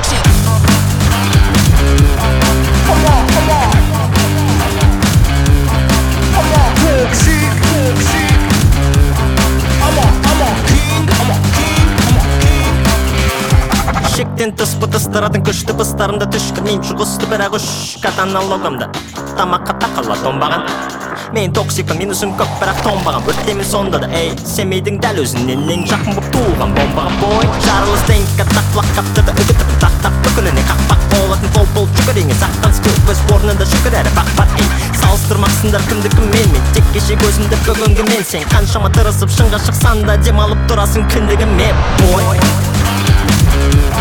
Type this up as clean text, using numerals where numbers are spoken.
шектен тыс бытыстыратын күшті быстарымда түшкірмейм жұғысты бірақ үш катаналогымда тамаққа тақалады тонбаған мен токсикпін минусым көп бірақ тонбаған өртемін сонда да ей семейдің дәл өзінен ең жақын боп туылған бомбаған бой жарылыс теңкіге тақлақ қаптырды үгітіп тақтап бүкіліне қақпақ болатын пол жүгіреңе сақтаныс көп өз орнында жүгір әрі бақ ей салыстырмақсыңдар кімді кіммен мен тек кеше көзімді бүгінгі мен сен қаншама тырысып шыңға шықсан да демалып тұрасың кіндігіме бой